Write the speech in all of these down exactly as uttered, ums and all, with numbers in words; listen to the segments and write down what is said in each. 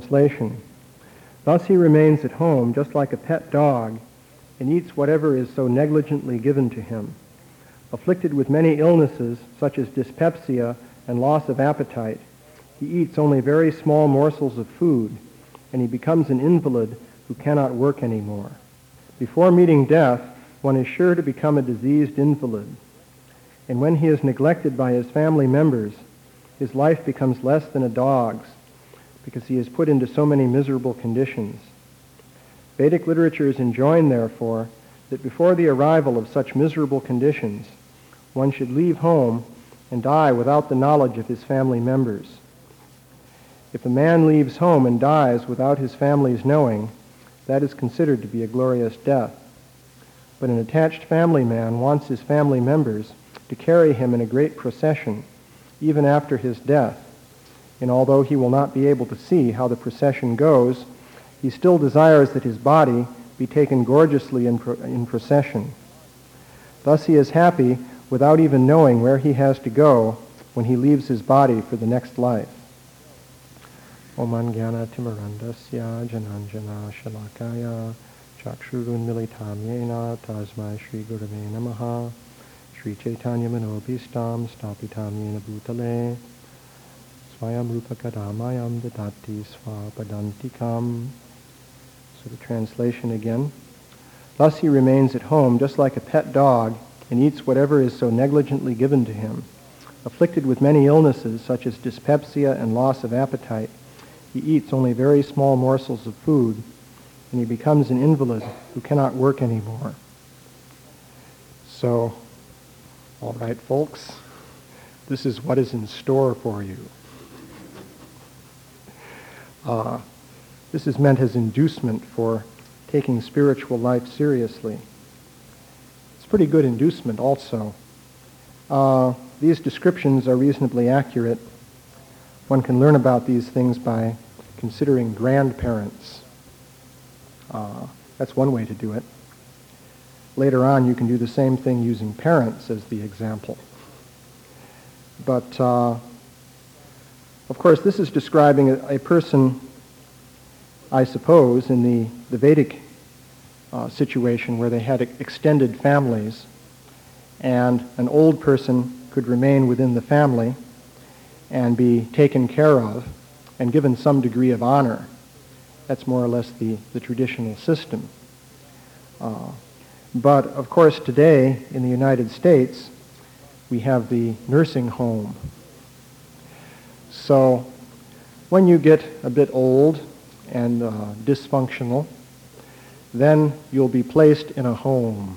Translation. Thus he remains at home just like a pet dog and eats whatever is so negligently given to him. Afflicted with many illnesses such as dyspepsia and loss of appetite, he eats only very small morsels of food, and he becomes an invalid who cannot work anymore. Before meeting death, one is sure to become a diseased invalid, and when he is neglected by his family members, his life becomes less than a dog's, because he is put into so many miserable conditions. Vedic literatures enjoin, therefore, that before the arrival of such miserable conditions, one should leave home and die without the knowledge of his family members. If a man leaves home and dies without his family's knowing, that is considered to be a glorious death. But an attached family man wants his family members to carry him in a great procession, even after his death, and although he will not be able to see how the procession goes, he still desires that his body be taken gorgeously in, pro- in procession. Thus he is happy without even knowing where he has to go when he leaves his body for the next life. Oman Gyana Timarandasya Jananjana Shalakaya Chakshurun Militam Yena Tasmai Shri Gurave Namaha Shri Chaitanya Manobhistam Stapitam Yena Bhutale Swayam Rupakadamayam Dadati Svapadantikam. So the translation again. Thus he remains at home just like a pet dog and eats whatever is so negligently given to him. Afflicted with many illnesses such as dyspepsia and loss of appetite, he eats only very small morsels of food, and he becomes an invalid who cannot work anymore. So, all right, folks, this is what is in store for you. Uh, this is meant as inducement for taking spiritual life seriously. It's pretty good inducement also. Uh, these descriptions are reasonably accurate. One can learn about these things by considering grandparents. Uh, that's one way to do it. Later on, you can do the same thing using parents as the example. But, uh, of course, this is describing a, a person, I suppose, in the, the Vedic uh, situation where they had extended families, and an old person could remain within the family and be taken care of and given some degree of honor. That's more or less the, the traditional system. Uh, but, of course, today in the United States, we have the nursing home. So when you get a bit old and uh, dysfunctional, then you'll be placed in a home.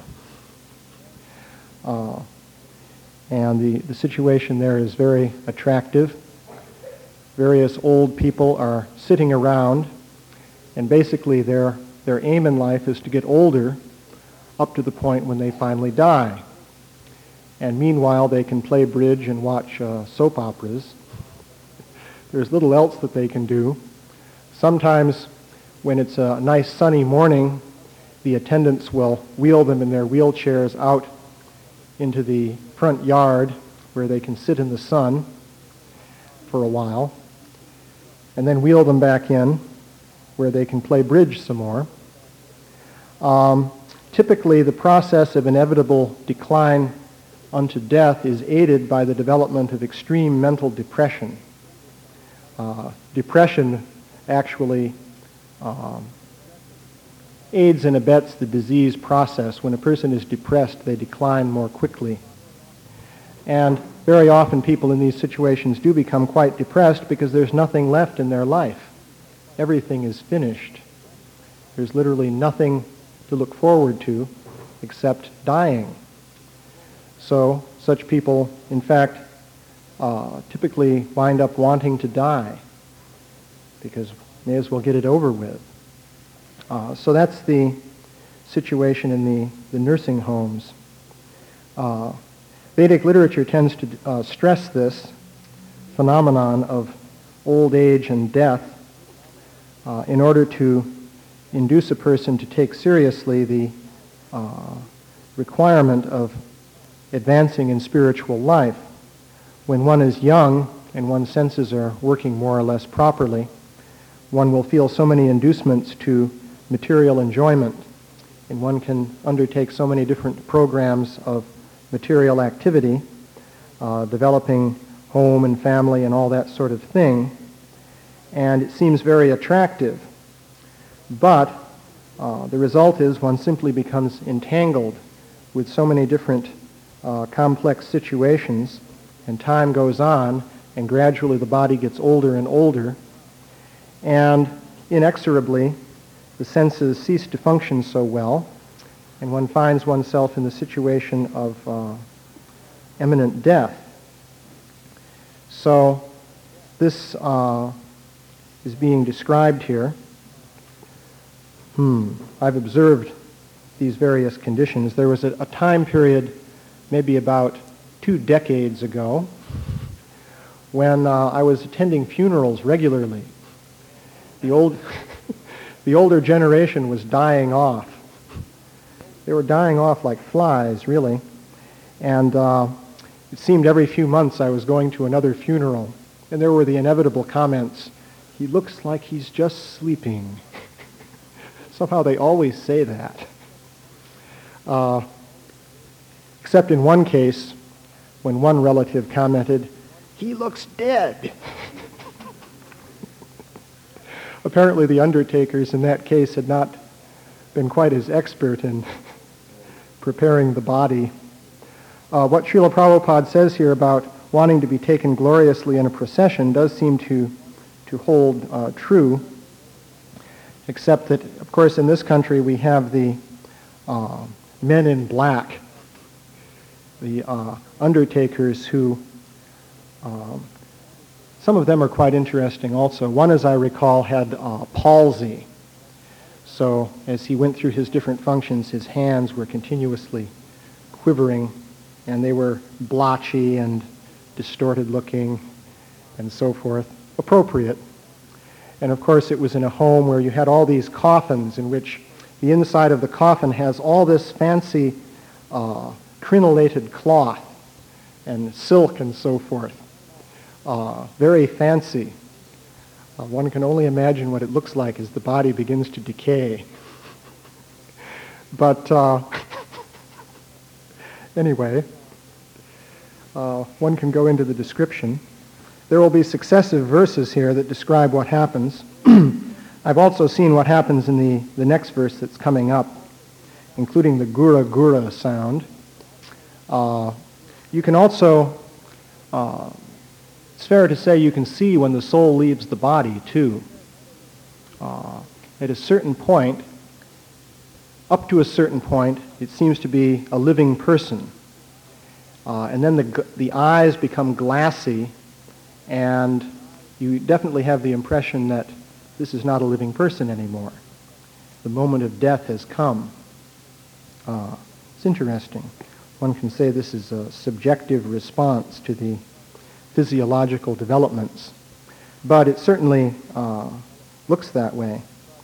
Uh, and the, the situation there is very attractive. Various old people are sitting around, and basically their, their aim in life is to get older up to the point when they finally die. And meanwhile, they can play bridge and watch uh, soap operas. There's little else that they can do. Sometimes, when it's a nice sunny morning, the attendants will wheel them in their wheelchairs out into the front yard where they can sit in the sun for a while, and then wheel them back in where they can play bridge some more. Um, typically, the process of inevitable decline unto death is aided by the development of extreme mental depression. Uh, depression actually um, aids and abets the disease process. When a person is depressed, they decline more quickly. And very often people in these situations do become quite depressed because there's nothing left in their life. Everything is finished. There's literally nothing to look forward to except dying. So such people, in fact, uh, typically wind up wanting to die because may as well get it over with. Uh, so that's the situation in the, the nursing homes. Uh, Vedic literature tends to uh, stress this phenomenon of old age and death uh, in order to induce a person to take seriously the uh, requirement of advancing in spiritual life. When one is young and one's senses are working more or less properly, one will feel so many inducements to material enjoyment, and one can undertake so many different programs of material activity, uh, developing home and family and all that sort of thing, and it seems very attractive. But uh, the result is one simply becomes entangled with so many different uh, complex situations, and time goes on, and gradually the body gets older and older, and inexorably the senses cease to function so well, and one finds oneself in the situation of uh, imminent death. So this uh, is being described here. Hmm. I've observed these various conditions. There was a, a time period, maybe about two decades ago, when uh, I was attending funerals regularly. The old, the older generation was dying off. They were dying off like flies, really. And uh, it seemed every few months I was going to another funeral, and there were the inevitable comments, "He looks like he's just sleeping." Somehow they always say that. Uh, except in one case, when one relative commented, "He looks dead." Apparently the undertakers in that case had not been quite as expert in preparing the body. Uh, what Srila Prabhupada says here about wanting to be taken gloriously in a procession does seem to, to hold uh, true, except that, of course, in this country we have the uh, men in black, the uh, undertakers who, um, some of them are quite interesting also. One, as I recall, had uh, palsy. So as he went through his different functions, his hands were continuously quivering, and they were blotchy and distorted looking and so forth. Appropriate. And of course it was in a home where you had all these coffins in which the inside of the coffin has all this fancy uh, crenelated cloth and silk and so forth. Uh, very fancy. Uh, one can only imagine what it looks like as the body begins to decay. But uh, anyway, uh, one can go into the description. There will be successive verses here that describe what happens. I've also seen what happens in the, the next verse that's coming up, including the gura gura sound. Uh, you can also, uh, it's fair to say you can see when the soul leaves the body too. Uh, at a certain point, up to a certain point, it seems to be a living person. Uh, and then the, the eyes become glassy, and you definitely have the impression that this is not a living person anymore. The moment of death has come. Uh, it's interesting. One can say this is a subjective response to the physiological developments, but it certainly uh, looks that way.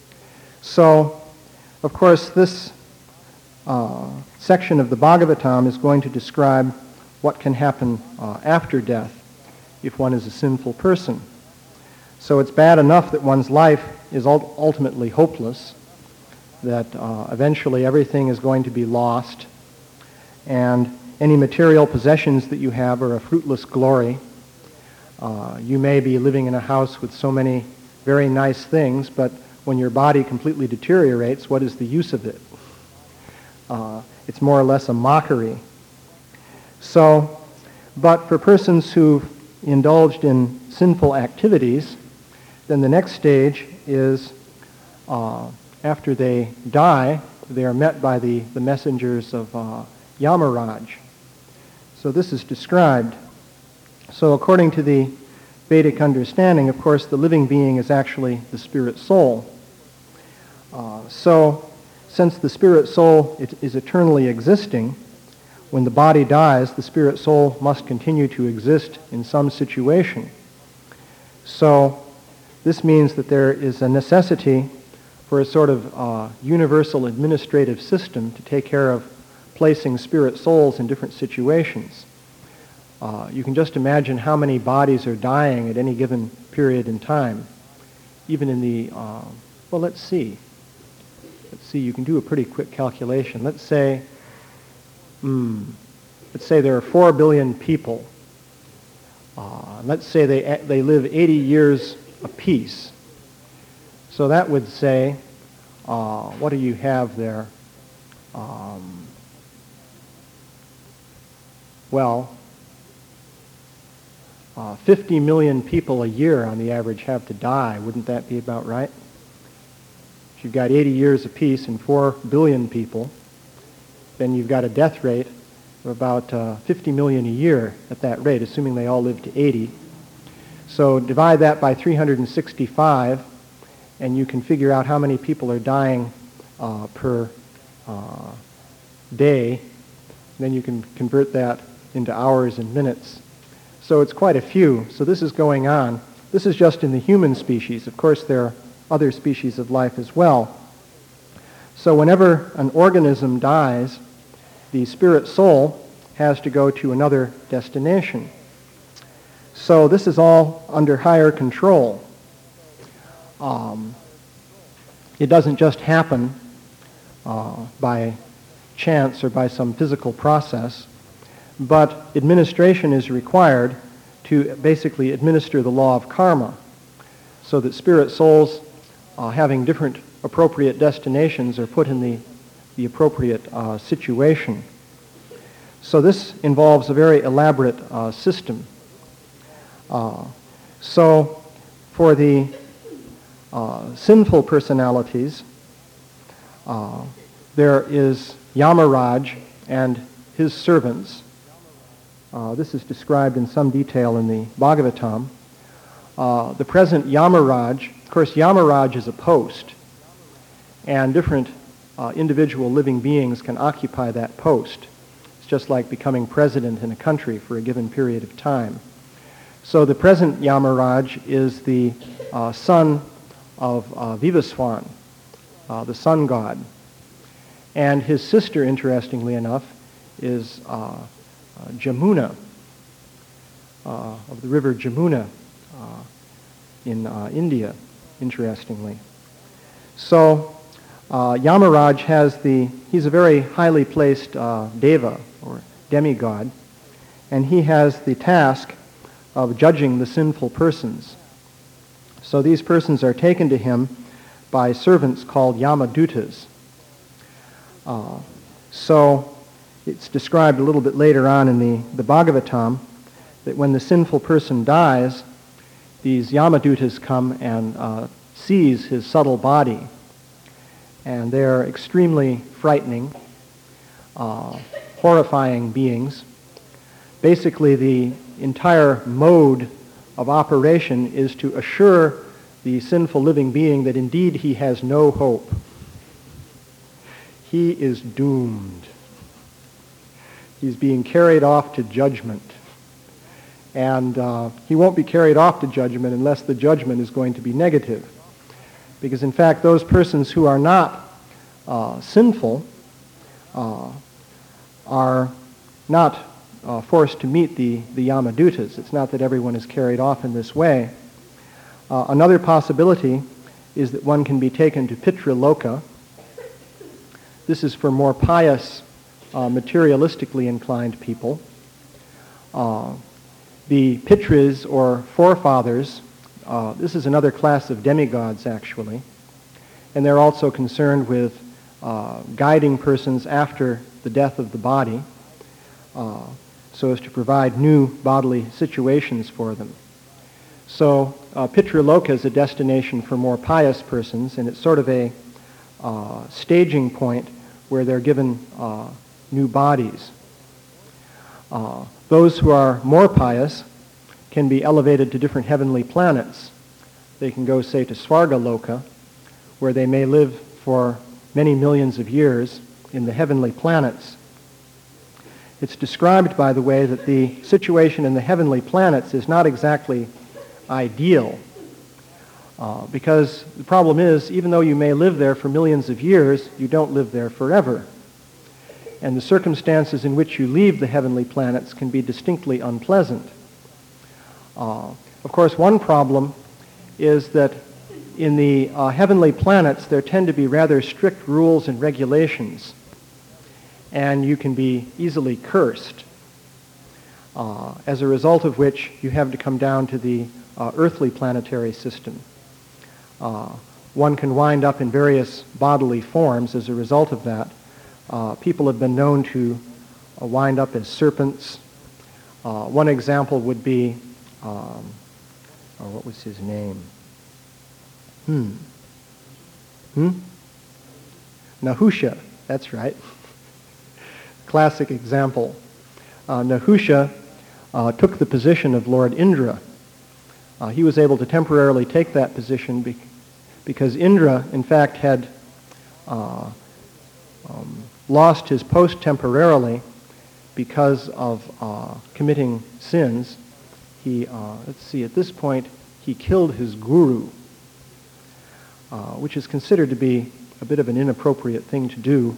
So, of course, this uh, section of the Bhagavatam is going to describe what can happen uh, after death if one is a sinful person. So it's bad enough that one's life is ult- ultimately hopeless, that uh, eventually everything is going to be lost, and any material possessions that you have are a fruitless glory. Uh, you may be living in a house with so many very nice things, but when your body completely deteriorates, what is the use of it? Uh, it's more or less a mockery. So, but for persons who've indulged in sinful activities, then the next stage is uh, after they die, they are met by the, the messengers of uh, Yamaraj. So this is described. So according to the Vedic understanding, of course, the living being is actually the spirit soul. Uh, so since the spirit soul is eternally existing, when the body dies, the spirit soul must continue to exist in some situation. So this means that there is a necessity for a sort of uh, universal administrative system to take care of placing spirit souls in different situations. Uh, you can just imagine how many bodies are dying at any given period in time. even in the, uh, well, let's see. Let's see, you can do a pretty quick calculation. Let's say, hmm, let's say there are four billion people. Uh, let's say they, they live eighty years apiece. So that would say, uh, what do you have there? Um, well, uh, fifty million people a year on the average have to die. Wouldn't that be about right? If you've got eighty years apiece and four billion people, then you've got a death rate of about uh, fifty million a year at that rate, assuming they all live to eighty. So divide that by three hundred sixty-five, and you can figure out how many people are dying uh, per uh, day. Then you can convert that into hours and minutes. So it's quite a few. So this is going on. This is just in the human species. Of course, there are other species of life as well. So whenever an organism dies, the spirit soul has to go to another destination. So this is all under higher control. Um, it doesn't just happen uh, by chance or by some physical process, but administration is required to basically administer the law of karma, so that spirit souls uh, having different appropriate destinations are put in the, the appropriate uh, situation. So this involves a very elaborate uh, system. Uh, so for the uh, sinful personalities, uh, there is Yamaraj and his servants. Uh, this is described in some detail in the Bhagavatam. Uh, the present Yamaraj, of course, Yamaraj is a post, and different uh, individual living beings can occupy that post. It's just like becoming president in a country for a given period of time. So the present Yamaraj is the uh, son of uh, Vivaswan, uh, the sun god. And his sister, interestingly enough, is uh, uh, Jamuna, uh, of the river Jamuna uh, in uh, India, interestingly. So uh, Yamaraj has the, he's a very highly placed uh, deva, or demigod, and he has the task of judging the sinful persons. So these persons are taken to him by servants called Yamadutas. Uh, so it's described a little bit later on in the, the Bhagavatam that when the sinful person dies, these Yamadutas come and uh, seize his subtle body. And they're extremely frightening, uh, horrifying beings. Basically, the entire mode of operation is to assure the sinful living being that indeed he has no hope. He is doomed. He's being carried off to judgment. And uh, he won't be carried off to judgment unless the judgment is going to be negative. Because in fact, those persons who are not uh, sinful uh, are not uh, forced to meet the, the Yamadutas. It's not that everyone is carried off in this way. Uh, another possibility is that one can be taken to Pitraloka. This is for more pious, uh, materialistically inclined people. Uh, the Pitris, or forefathers, uh, this is another class of demigods, actually, and they're also concerned with uh, guiding persons after the death of the body, uh, so as to provide new bodily situations for them. So uh, Pitraloka is a destination for more pious persons, and it's sort of a uh, staging point where they're given uh, new bodies. Uh, those who are more pious can be elevated to different heavenly planets. They can go, say, to Svargaloka, where they may live for many millions of years in the heavenly planets. It's described, by the way, that the situation in the heavenly planets is not exactly ideal, uh, because the problem is, even though you may live there for millions of years, you don't live there forever. And the circumstances in which you leave the heavenly planets can be distinctly unpleasant. Uh, of course, one problem is that in the uh, heavenly planets, there tend to be rather strict rules and regulations, and you can be easily cursed, uh, as a result of which you have to come down to the uh, earthly planetary system. Uh, one can wind up in various bodily forms as a result of that. Uh, people have been known to uh, wind up as serpents. Uh, one example would be, um, oh, what was his name? Hmm. Hmm? Nahusha, that's right. Classic example. Uh, Nahusha uh, took the position of Lord Indra. Uh, he was able to temporarily take that position be- because Indra, in fact, had uh, um, lost his post temporarily because of uh, committing sins. He, uh, let's see, at this point, he killed his guru, uh, which is considered to be a bit of an inappropriate thing to do.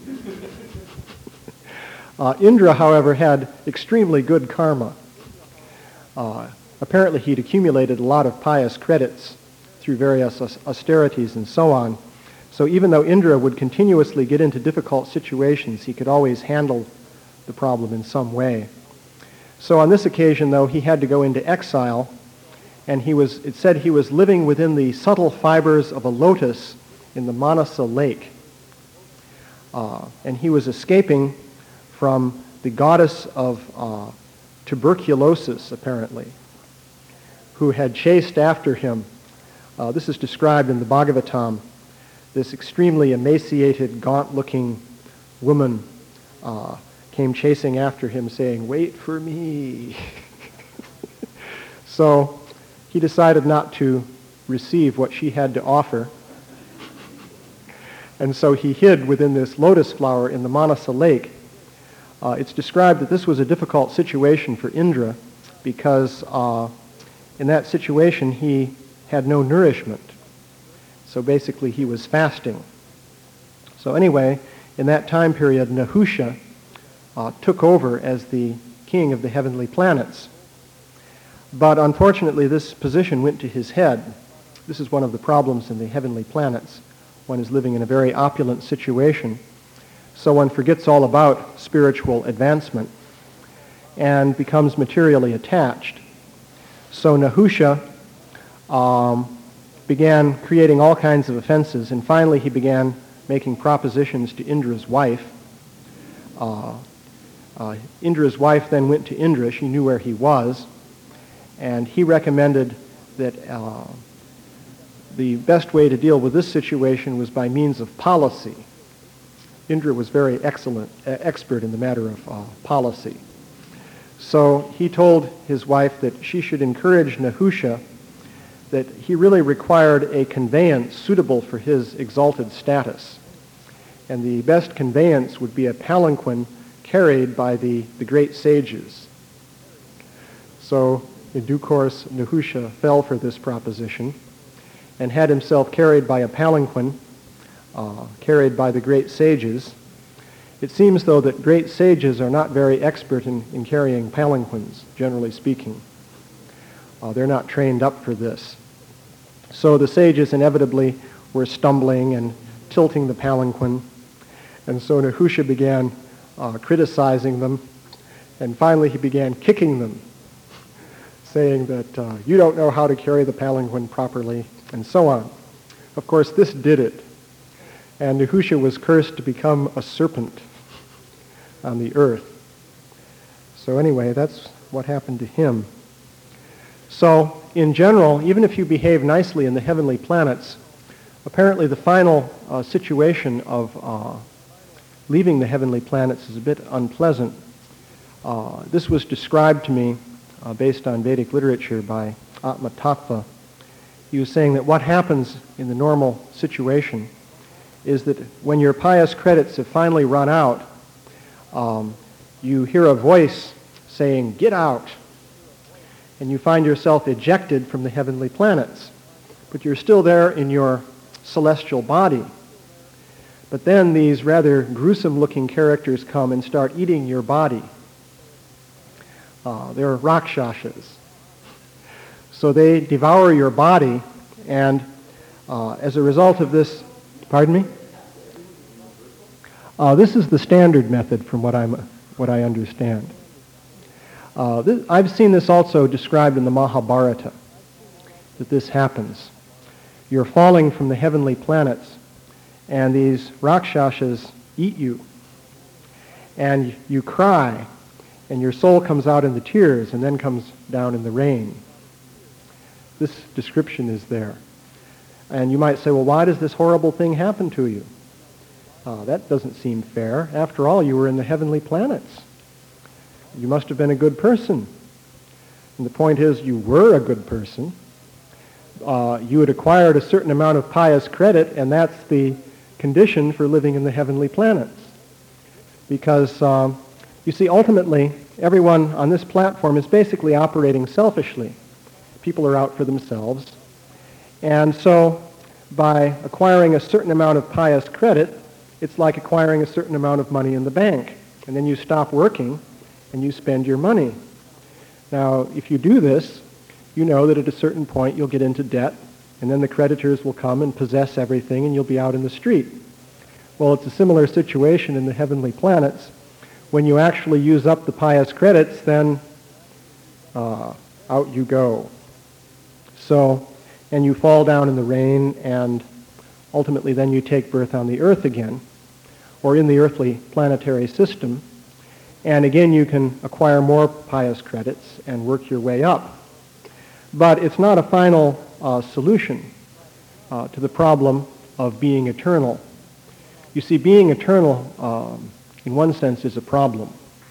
uh, Indra, however, had extremely good karma. Uh, apparently, he'd accumulated a lot of pious credits through various austerities and so on. So even though Indra would continuously get into difficult situations, he could always handle the problem in some way. So on this occasion, though, he had to go into exile, and he was, it said he was living within the subtle fibers of a lotus in the Manasa lake. Uh, and he was escaping from the goddess of uh, tuberculosis, apparently, who had chased after him. Uh, this is described in the Bhagavatam. This extremely emaciated, gaunt-looking woman uh, came chasing after him saying, "Wait for me." So he decided not to receive what she had to offer. And so he hid within this lotus flower in the Manasa lake. Uh, it's described that this was a difficult situation for Indra because uh, in that situation he had no nourishment. So basically he was fasting. So anyway, in that time period, Nahusha uh, took over as the king of the heavenly planets. But unfortunately, this position went to his head. This is one of the problems in the heavenly planets. One is living in a very opulent situation, so one forgets all about spiritual advancement and becomes materially attached. So Nahusha um, began creating all kinds of offenses, and finally he began making propositions to Indra's wife. Uh, uh, Indra's wife then went to Indra. She knew where he was, and he recommended that uh, the best way to deal with this situation was by means of policy. Indra was very excellent, uh, expert in the matter of uh, policy. So he told his wife that she should encourage Nahusha, that he really required a conveyance suitable for his exalted status. And the best conveyance would be a palanquin carried by the, the great sages. So in due course, Nahusha fell for this proposition and had himself carried by a palanquin, uh, carried by the great sages. It seems, though, that great sages are not very expert in, in carrying palanquins, generally speaking. Uh, they're not trained up for this. So the sages inevitably were stumbling and tilting the palanquin, and so Nahusha began uh, criticizing them, and finally he began kicking them, saying that uh, you don't know how to carry the palanquin properly, and so on. Of course, this did it, and Nahusha was cursed to become a serpent on the earth. So anyway, that's what happened to him. So, in general, even if you behave nicely in the heavenly planets, apparently the final uh, situation of uh, leaving the heavenly planets is a bit unpleasant. Uh, this was described to me uh, based on Vedic literature by Atma Tattva. He was saying that what happens in the normal situation is that when your pious credits have finally run out, um, you hear a voice saying, "Get out!" And you find yourself ejected from the heavenly planets. But you're still there in your celestial body. But then these rather gruesome-looking characters come and start eating your body. Uh, they're Rakshasas. So they devour your body, and Uh, as a result of this, pardon me? Uh, this is the standard method from what, I'm, what I understand. Uh, this, I've seen this also described in the Mahabharata, that this happens. You're falling from the heavenly planets, and these Rakshasas eat you. And you cry, and your soul comes out in the tears and then comes down in the rain. This description is there. And you might say, well, why does this horrible thing happen to you? Uh, that doesn't seem fair. After all, you were in the heavenly planets. You must have been a good person. And the point is, you were a good person. Uh, you had acquired a certain amount of pious credit, and that's the condition for living in the heavenly planets. Because, um, you see, ultimately, everyone on this platform is basically operating selfishly. People are out for themselves. And so, by acquiring a certain amount of pious credit, it's like acquiring a certain amount of money in the bank. And then you stop working, and you spend your money. Now, if you do this, you know that at a certain point you'll get into debt, and then the creditors will come and possess everything, and you'll be out in the street. Well, it's a similar situation in the heavenly planets. When you actually use up the pious credits, then uh, out you go. So, and you fall down in the rain, and ultimately then you take birth on the earth again, or in the earthly planetary system, and again you can acquire more pious credits and work your way up. But it's not a final uh, solution uh, to the problem of being eternal. You see, being eternal, um, in one sense, is a problem.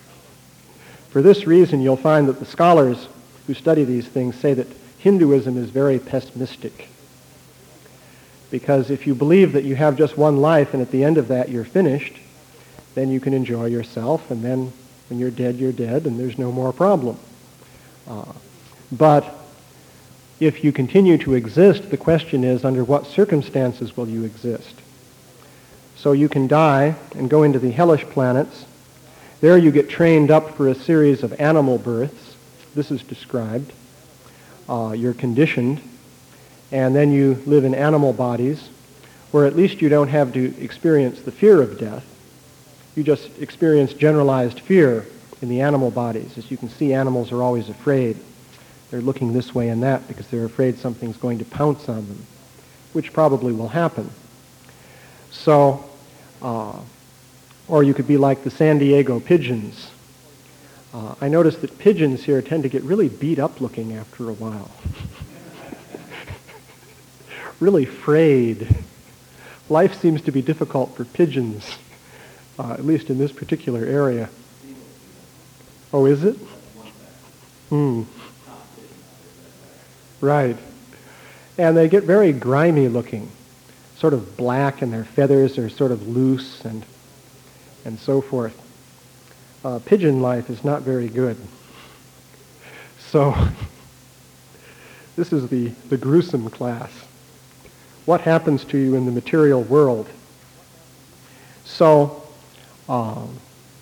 For this reason, you'll find that the scholars who study these things say that Hinduism is very pessimistic. Because if you believe that you have just one life and at the end of that you're finished, then you can enjoy yourself, and then when you're dead, you're dead, and there's no more problem. Uh, but if you continue to exist, the question is, under what circumstances will you exist? So you can die and go into the hellish planets. There you get trained up for a series of animal births. This is described. Uh, you're conditioned, and then you live in animal bodies, where at least you don't have to experience the fear of death. You just experience generalized fear in the animal bodies. As you can see, animals are always afraid. They're looking this way and that because they're afraid something's going to pounce on them, which probably will happen. So, uh, or you could be like the San Diego pigeons. Uh, I noticed that pigeons here tend to get really beat up looking after a while. Really frayed. Life seems to be difficult for pigeons, uh, at least in this particular area. Oh, is it? Hmm. Right. And they get very grimy looking, sort of black, and their feathers are sort of loose and and so forth. Uh, pigeon life is not very good. So this is the, the gruesome class. What happens to you in the material world? So, um,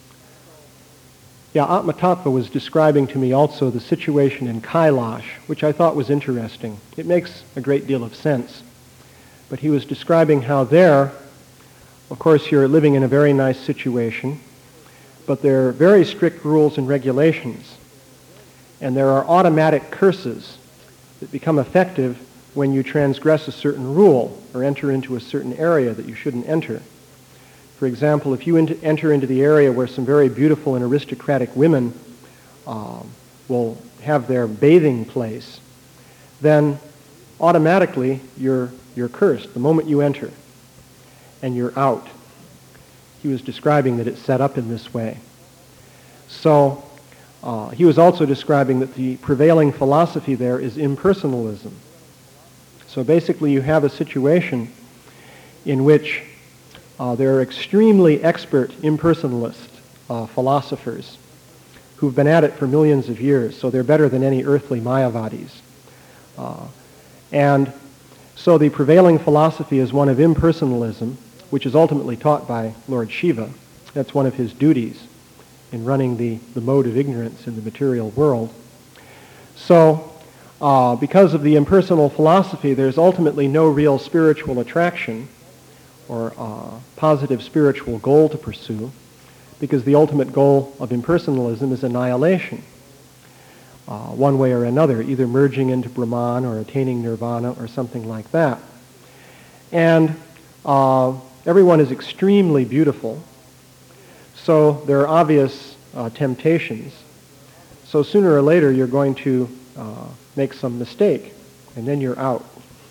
yeah, Atmatattva was describing to me also the situation in Kailash, which I thought was interesting. It makes a great deal of sense. But he was describing how there, of course, you're living in a very nice situation, but there are very strict rules and regulations. And there are automatic curses that become effective when you transgress a certain rule or enter into a certain area that you shouldn't enter. For example, if you enter into the area where some very beautiful and aristocratic women uh, will have their bathing place, then automatically you're, you're cursed the moment you enter, and you're out. He was describing that it's set up in this way. So uh, he was also describing that the prevailing philosophy there is impersonalism. So basically you have a situation in which uh, there are extremely expert impersonalist uh, philosophers who've been at it for millions of years, so they're better than any earthly Mayavadis. Uh, and so the prevailing philosophy is one of impersonalism, which is ultimately taught by Lord Shiva. That's one of his duties in running the, the mode of ignorance in the material world. So uh, because of the impersonal philosophy, there's ultimately no real spiritual attraction or uh, positive spiritual goal to pursue, because the ultimate goal of impersonalism is annihilation, uh, one way or another, either merging into Brahman or attaining nirvana or something like that. And uh, everyone is extremely beautiful, so there are obvious uh, temptations. So sooner or later you're going to uh, make some mistake, and then you're out.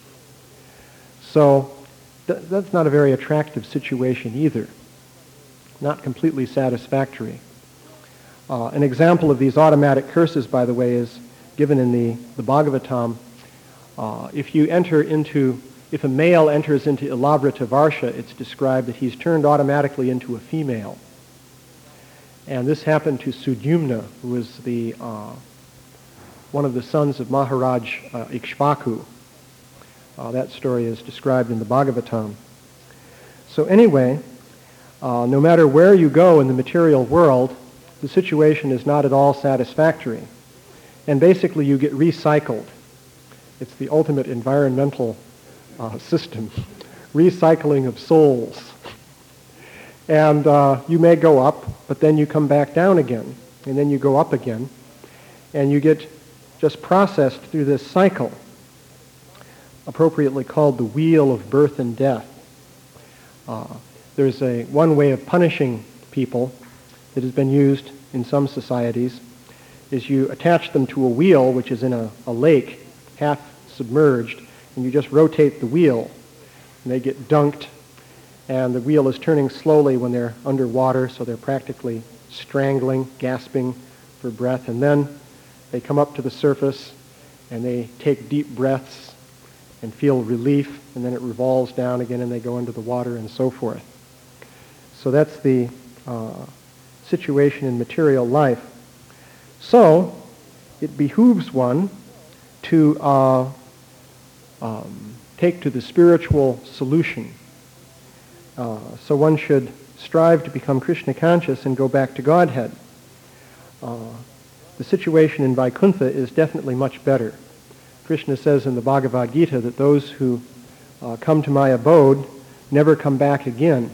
So th- that's not a very attractive situation either. Not completely satisfactory. Uh, an example of these automatic curses, by the way, is given in the, the Bhagavatam. Uh, if you enter into, if a male enters into Ilavrita Varsha, it's described that he's turned automatically into a female. And this happened to Sudyumna, who was the uh, one of the sons of Maharaj uh, Ikshvaku. Uh, that story is described in the Bhagavatam. So anyway, uh, no matter where you go in the material world, the situation is not at all satisfactory. And basically you get recycled. It's the ultimate environmental uh, system, recycling of souls. And uh, you may go up, but then you come back down again, and then you go up again, and you get just processed through this cycle, appropriately called the wheel of birth and death. Uh, there's a one way of punishing people that has been used in some societies, is you attach them to a wheel which is in a, a lake, half submerged, and you just rotate the wheel, and they get dunked. And the wheel is turning slowly when they're underwater, so they're practically strangling, gasping for breath. And then they come up to the surface, and they take deep breaths and feel relief, and then it revolves down again, and they go into the water and so forth. So that's the uh, situation in material life. So it behooves one to uh, um, take to the spiritual solution. Uh, so one should strive to become Krishna conscious and go back to Godhead. Uh, the situation in Vaikuntha is definitely much better. Krishna says in the Bhagavad Gita that those who uh, come to my abode never come back again.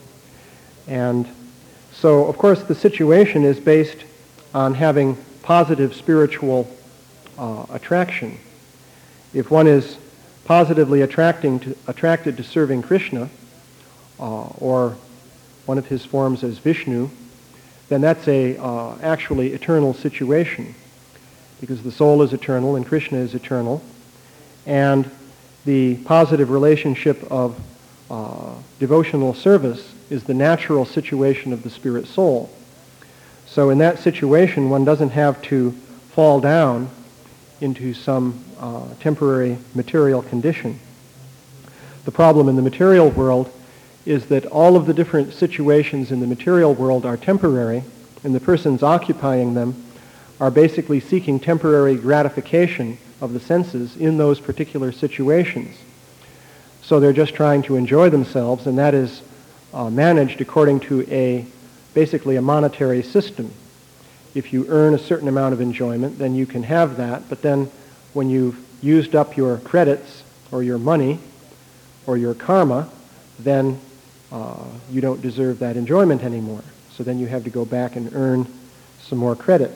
And so, of course, the situation is based on having positive spiritual uh, attraction. If one is positively attracting to, attracted to serving Krishna, Uh, or one of his forms as Vishnu, then that's a uh, actually eternal situation, because the soul is eternal and Krishna is eternal, and the positive relationship of uh, devotional service is the natural situation of the spirit soul. So in that situation, one doesn't have to fall down into some uh, temporary material condition. The problem in the material world is that all of the different situations in the material world are temporary, and the persons occupying them are basically seeking temporary gratification of the senses in those particular situations. So they're just trying to enjoy themselves, and that is uh, managed according to a basically a monetary system. If you earn a certain amount of enjoyment, then you can have that, but then when you've used up your credits or your money or your karma, then Uh, you don't deserve that enjoyment anymore. So then you have to go back and earn some more credit.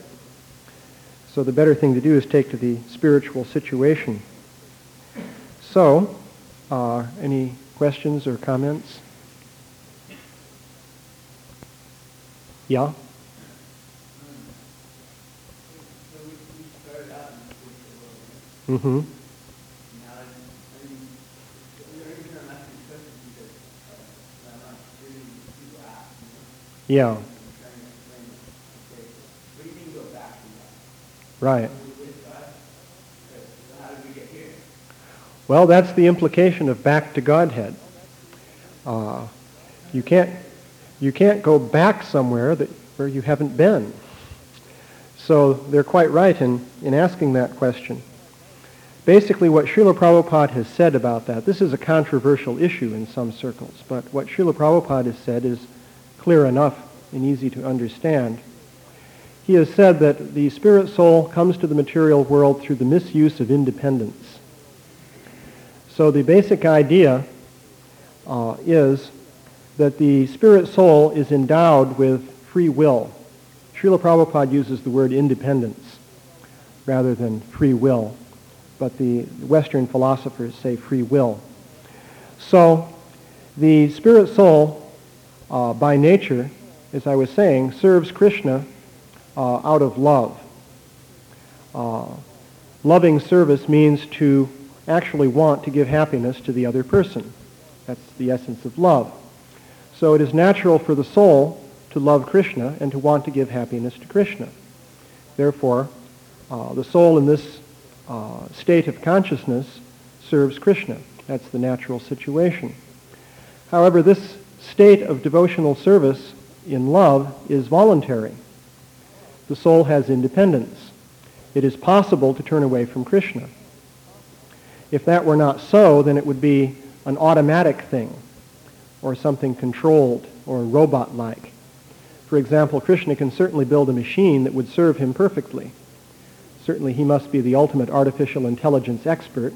So the better thing to do is take to the spiritual situation. So, uh, any questions or comments? Yeah? Mm-hmm. Yeah. Right. Well, that's the implication of back to Godhead. Uh, you can't you can't go back somewhere that where you haven't been. So they're quite right in, in asking that question. Basically, what Srila Prabhupada has said about that, this is a controversial issue in some circles, but what Srila Prabhupada has said is clear enough and easy to understand. he has said that the spirit soul comes to the material world through the misuse of independence. So the basic idea uh, is that the spirit soul is endowed with free will. Srila Prabhupada uses the word independence rather than free will, but the Western philosophers say free will. So the spirit soul, uh, by nature, as I was saying, serves Krishna uh, out of love. Uh, loving service means to actually want to give happiness to the other person. That's the essence of love. So it is natural for the soul to love Krishna and to want to give happiness to Krishna. Therefore, uh, the soul in this uh, state of consciousness serves Krishna. That's the natural situation. However, this state of devotional service in love is voluntary. The soul has independence. It is possible to turn away from Krishna. If that were not so, then it would be an automatic thing, or something controlled, or robot-like. For example, Krishna can certainly build a machine that would serve him perfectly. Certainly he must be the ultimate artificial intelligence expert.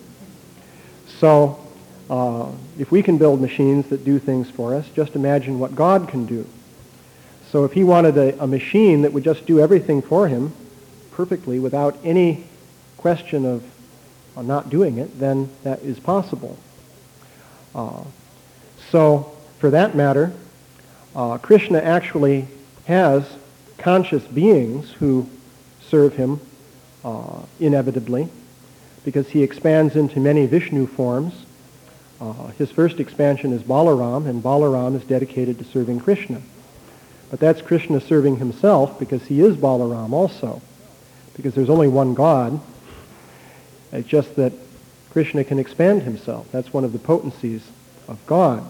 So uh, if we can build machines that do things for us, just imagine what God can do. So if he wanted a, a machine that would just do everything for him perfectly without any question of uh, not doing it, then that is possible. Uh, so for that matter, uh, Krishna actually has conscious beings who serve him uh, inevitably, because he expands into many Vishnu forms. Uh, his first expansion is Balaram, and Balaram is dedicated to serving Krishna. But that's Krishna serving himself, because he is Balaram also, because there's only one God. It's just that Krishna can expand himself. That's one of the potencies of God.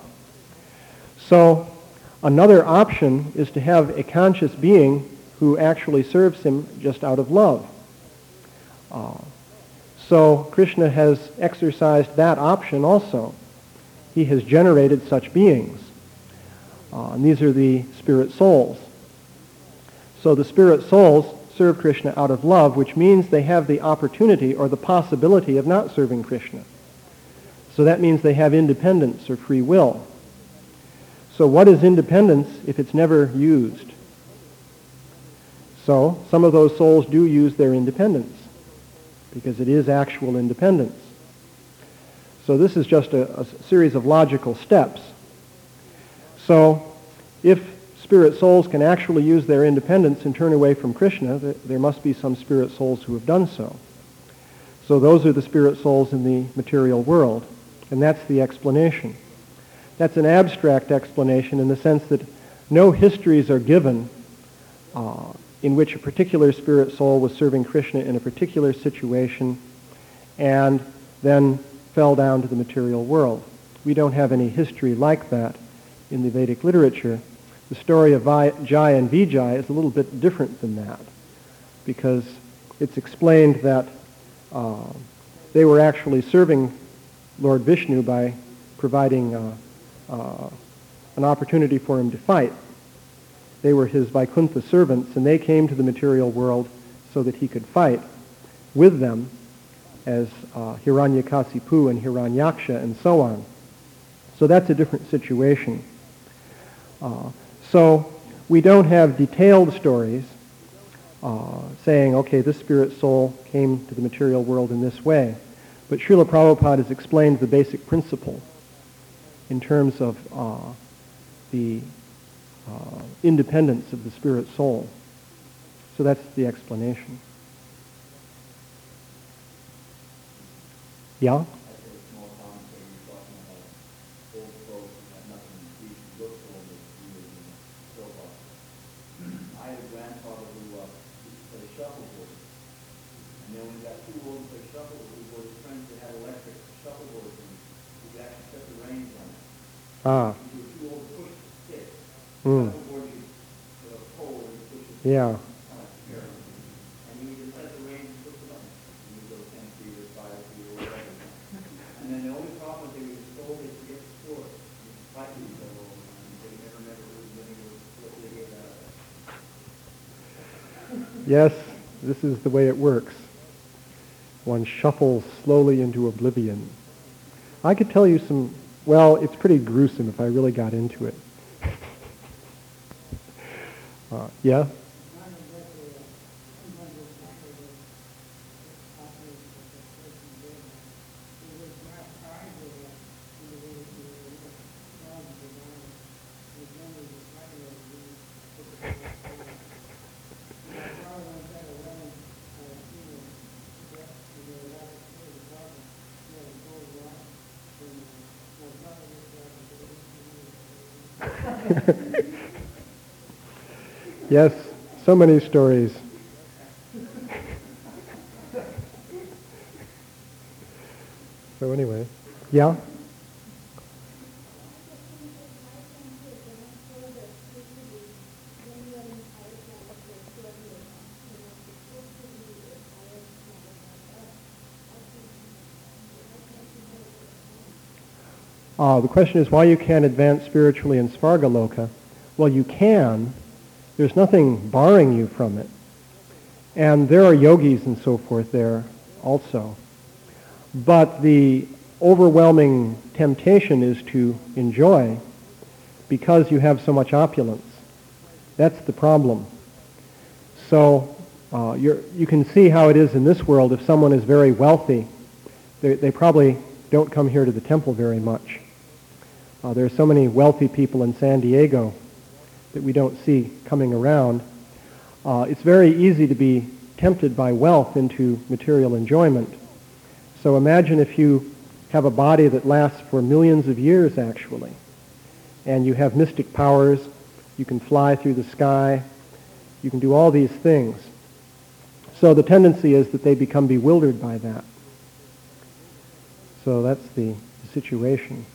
So another option is to have a conscious being who actually serves him just out of love. Uh, so Krishna has exercised that option also. He has generated such beings. Uh, and these are the spirit souls. So the spirit souls serve Krishna out of love, which means they have the opportunity or the possibility of not serving Krishna. So that means they have independence or free will. So what is independence if it's never used? So some of those souls do use their independence, because it is actual independence. So this is just a, a series of logical steps. So if spirit souls can actually use their independence and turn away from Krishna, th- there must be some spirit souls who have done so. So those are the spirit souls in the material world, and that's the explanation. That's an abstract explanation in the sense that no histories are given uh, in which a particular spirit soul was serving Krishna in a particular situation and then fell down to the material world. We don't have any history like that in the Vedic literature. The story of Jai and Vijay is a little bit different than that, because it's explained that uh, they were actually serving Lord Vishnu by providing uh, uh, an opportunity for him to fight. They were his Vaikuntha servants, and they came to the material world so that he could fight with them as uh, Hiranyakasipu and Hiranyaksha and so on. So that's a different situation. Uh, so we don't have detailed stories uh, saying, okay, this spirit soul came to the material world in this way. But Srila Prabhupada has explained the basic principle in terms of uh, the uh, independence of the spirit soul. So that's the explanation. Yeah? I had a grandfather who uh, used to play shuffleboard. And then when he got too old to play shuffleboard, his friends that had electric shuffleboards, and he could actually set the reins on it. Ah. If you were too old to push the stick, Mm. shuffleboard you could uh, pull and you push it. Yeah. And you would just let the reins and push it on. And you would go ten feet or five feet or whatever. And then the only problem was they would just always forget the score. And fight with each other all the time. They never remember who was winning or what they gave out. Yes, this is the way it works. One shuffles slowly into oblivion. I could tell you some, well, it's pretty gruesome if I really got into it. uh, yeah? Yes, so many stories. So anyway, yeah? Uh, the question is why you can't advance spiritually in Svargaloka. Well, you can. There's nothing barring you from it. And there are yogis and so forth there also. But the overwhelming temptation is to enjoy because you have so much opulence. That's the problem. So uh, you're, you can see how it is in this world. If someone is very wealthy, they, they probably don't come here to the temple very much. Uh, there are so many wealthy people in San Diego that we don't see coming around. Uh, it's very easy to be tempted by wealth into material enjoyment. So imagine if you have a body that lasts for millions of years, actually, and you have mystic powers, you can fly through the sky, you can do all these things. So the tendency is that they become bewildered by that. So that's the, the situation.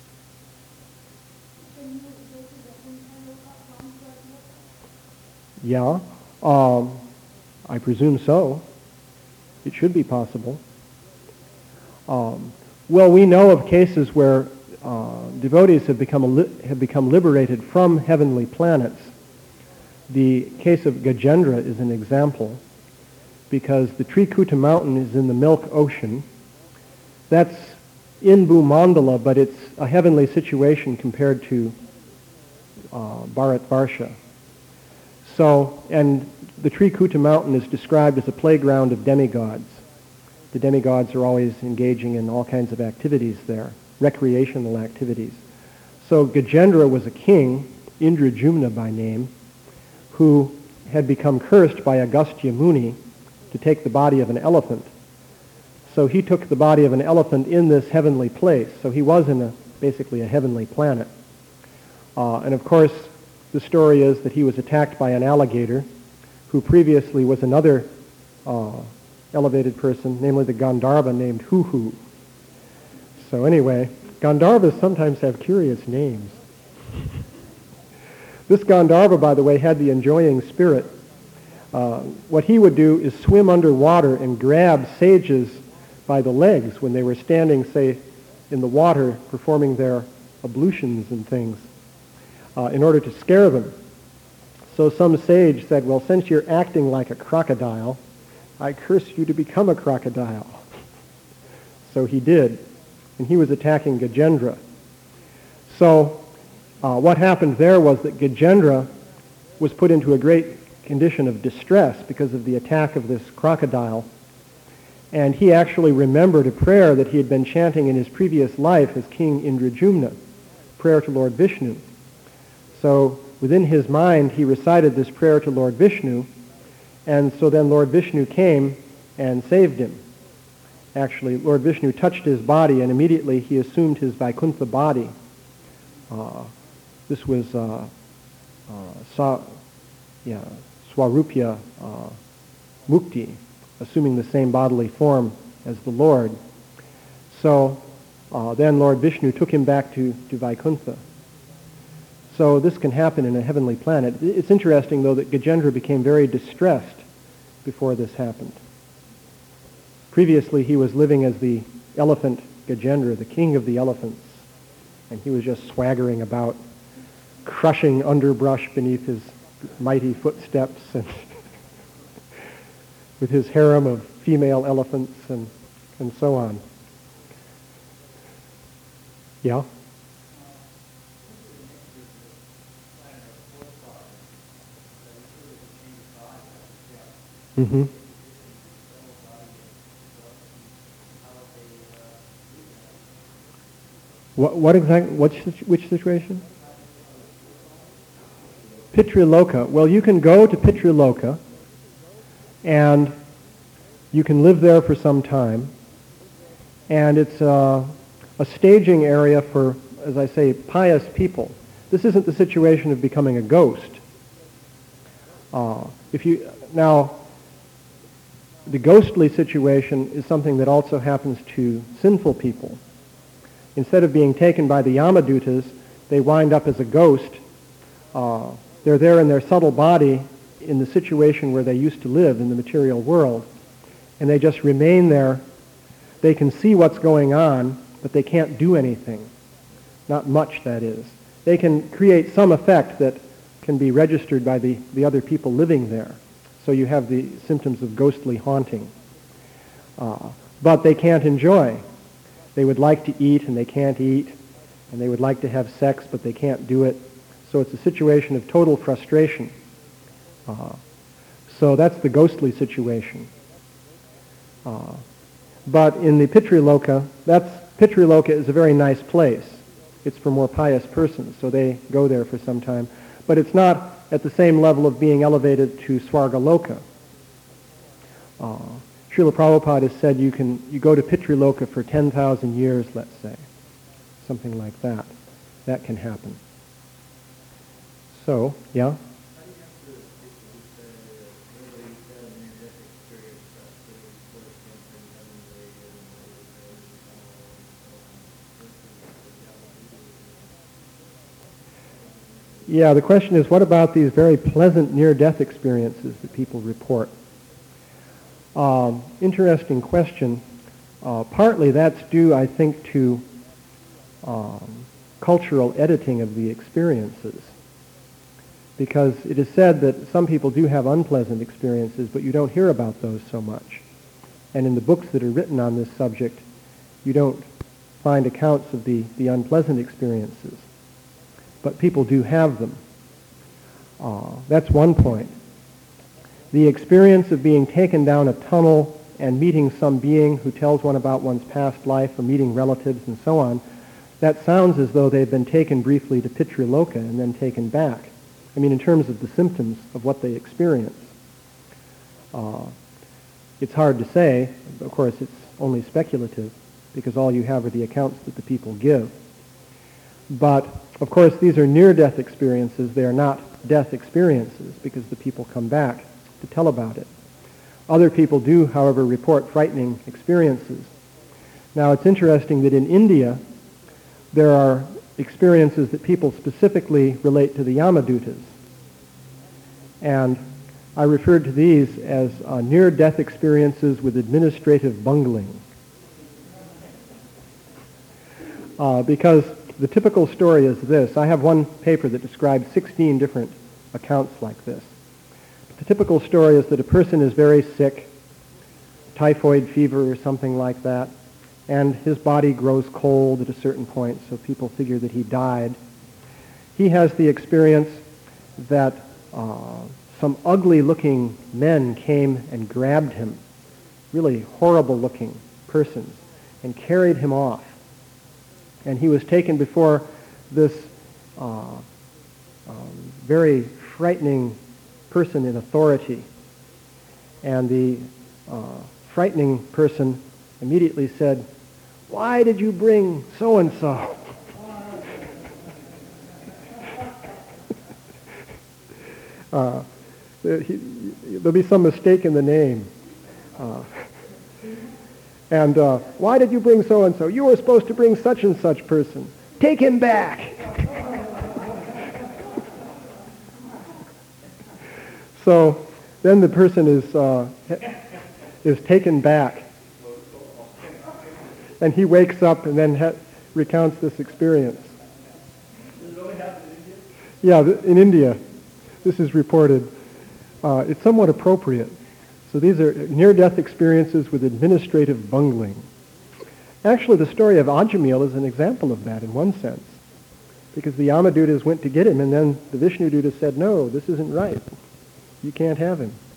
Yeah, um, I presume so. It should be possible. Um, well, we know of cases where uh, devotees have become, a li- have become liberated from heavenly planets. The case of Gajendra is an example because the Trikuta mountain is in the Milk Ocean. That's in Bhumandala, but it's a heavenly situation compared to uh, Bharatvarsha. So, and the Trikuta mountain is described as a playground of demigods. The demigods are always engaging in all kinds of activities there, recreational activities. So Gajendra was a king, Indrajumna by name, who had become cursed by Agastya Muni to take the body of an elephant. So he took the body of an elephant in this heavenly place. So he was in a, basically a heavenly planet. Uh, and of course, the story is that he was attacked by an alligator who previously was another uh, elevated person, namely the Gandharva named Huhu. So anyway, Gandharvas sometimes have curious names. This Gandharva, by the way, had the enjoying spirit. Uh, what he would do is swim underwater and grab sages by the legs when they were standing, say, in the water performing their ablutions and things. Uh, in order to scare them. So some sage said, well, since you're acting like a crocodile, I curse you to become a crocodile. So he did, and he was attacking Gajendra. So uh, what happened there was that Gajendra was put into a great condition of distress because of the attack of this crocodile, and he actually remembered a prayer that he had been chanting in his previous life as King Indrajumna, prayer to Lord Vishnu. So within his mind, he recited this prayer to Lord Vishnu, and so then Lord Vishnu came and saved him. Actually, Lord Vishnu touched his body, and immediately he assumed his Vaikuntha body. Uh, this was uh, uh, sa, yeah, Swarupya uh, Mukti, assuming the same bodily form as the Lord. So uh, then Lord Vishnu took him back to, to Vaikuntha. So this can happen in a heavenly planet. It's interesting, though, that Gajendra became very distressed before this happened. Previously, he was living as the elephant Gajendra, the king of the elephants, and he was just swaggering about, crushing underbrush beneath his mighty footsteps. And with his harem of female elephants and, and so on. Yeah? Mm-hmm. What, what exactly, which, which situation? Pitriloka. Well, you can go to Pitriloka, and you can live there for some time, and it's uh, a staging area for, as I say, pious people. This isn't the situation of becoming a ghost. Uh, if you now, the ghostly situation is something that also happens to sinful people. Instead of being taken by the Yamadutas, they wind up as a ghost. Uh, they're there in their subtle body in the situation where they used to live in the material world, and they just remain there. They can see what's going on, but they can't do anything. Not much, that is. They can create some effect that can be registered by the, the other people living there. So you have the symptoms of ghostly haunting. Uh, but they can't enjoy. They would like to eat, and they can't eat, and they would like to have sex, but they can't do it. So it's a situation of total frustration. Uh, so that's the ghostly situation. Uh, but in the Pitriloka, that's, Pitriloka is a very nice place. It's for more pious persons, so they go there for some time. But it's not at the same level of being elevated to Svargaloka. Uh, Srila Prabhupada has said you can you go to Pitriloka for ten thousand years, let's say. Something like that. That can happen. So, yeah? Yeah, the question is, what about these very pleasant near-death experiences that people report? Um, interesting question. Uh, partly that's due, I think, to um, cultural editing of the experiences. Because it is said that some people do have unpleasant experiences, but you don't hear about those so much. And in the books that are written on this subject, you don't find accounts of the, the unpleasant experiences. But people do have them. Uh, that's one point. The experience of being taken down a tunnel and meeting some being who tells one about one's past life, or meeting relatives and so on, that sounds as though they've been taken briefly to Pitriloka and then taken back. I mean, in terms of the symptoms of what they experience. Uh, it's hard to say. Of course, it's only speculative, because all you have are the accounts that the people give. But, of course, these are near-death experiences. They are not death experiences, because the people come back to tell about it. Other people do, however, report frightening experiences. Now, it's interesting that in India, there are experiences that people specifically relate to the Yamadutas. And I referred to these as uh, near-death experiences with administrative bungling. Uh, because the typical story is this. I have one paper that describes sixteen different accounts like this. The typical story is that a person is very sick, typhoid fever or something like that, and his body grows cold at a certain point, so people figure that he died. He has the experience that uh, some ugly-looking men came and grabbed him, really horrible-looking persons, and carried him off. And he was taken before this uh, um, very frightening person in authority. And the uh, frightening person immediately said, "Why did you bring so-and-so?" uh, he, there'll be some mistake in the name. Uh, and uh, why did you bring so-and-so? You were supposed to bring such and such person. Take him back. So then the person is uh, is taken back, and he wakes up and then ha- recounts this experience. Does it only happen in India? Yeah, th- in India, this is reported. Uh, it's somewhat appropriate. So these are near-death experiences with administrative bungling. Actually, the story of Ajamil is an example of that in one sense, because the Yamadutas went to get him, and then the Vishnu Dutas said, no, this isn't right. You can't have him.